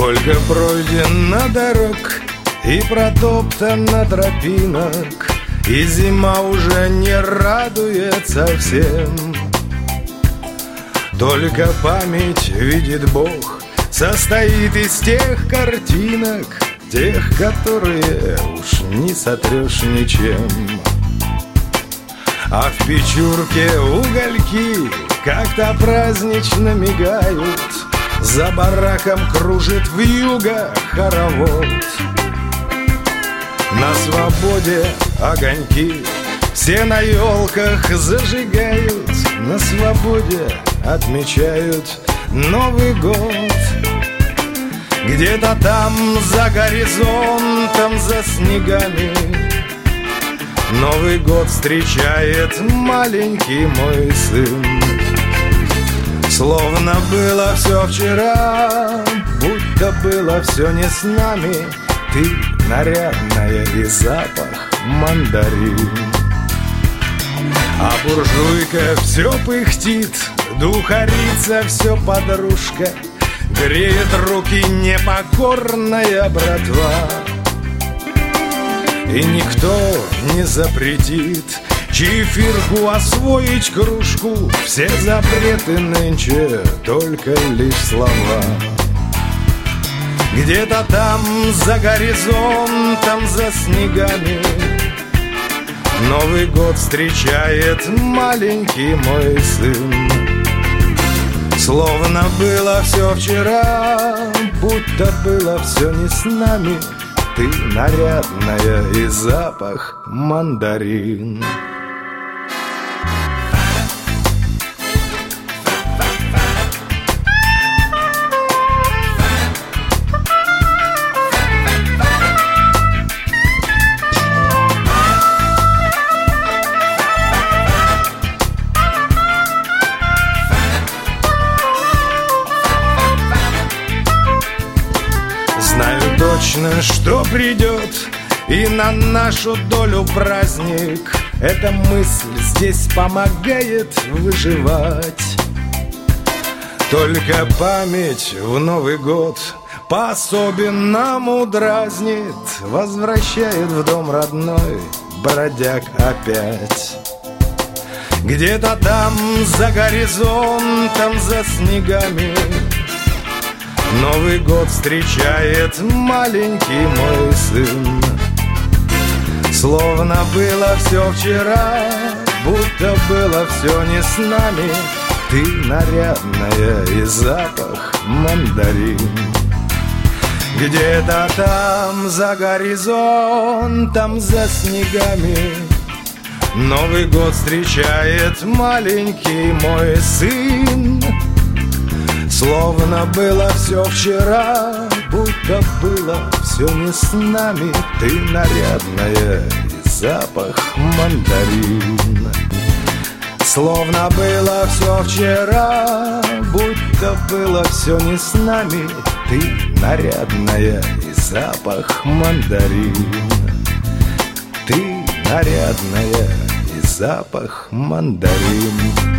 Сколько пройдено дорог и протоптано тропинок, и зима уже не радует совсем. Только память, видит Бог, состоит из тех картинок, тех, которые уж не сотрешь ничем. А в печурке угольки как-то празднично мигают, за бараком кружит вьюга хоровод. На свободе огоньки все на елках зажигают, на свободе отмечают Новый год. Где-то там за горизонтом, за снегами Новый год встречает маленький мой сын. Словно было все вчера, будто было все не с нами. Ты нарядная и запах мандарин. А буржуйка все пыхтит, духарица все подружка, греет руки непокорная братва. И никто не запретит чефирку освоить кружку. Все запреты нынче только лишь слова. Где-то там за горизонтом, за снегами Новый год встречает маленький мой сын. Словно было все вчера, будто было все не с нами. Ты нарядная и запах мандарин. Знаю точно, что придет и на нашу долю праздник. Эта мысль здесь помогает выживать. Только память в Новый год по-особенному дразнит, возвращает в дом родной бродяг опять. Где-то там за горизонтом, за снегами Новый год встречает маленький мой сын. Словно было все вчера, будто было все не с нами. Ты нарядная и запах мандарин. Где-то там за горизонтом, за снегами Новый год встречает маленький мой сын. Словно было все вчера, будто было все не с нами. Ты нарядная и запах мандарин. Словно было все вчера, будто было все не с нами. Ты нарядная и запах мандарин. Ты нарядная и запах мандарин.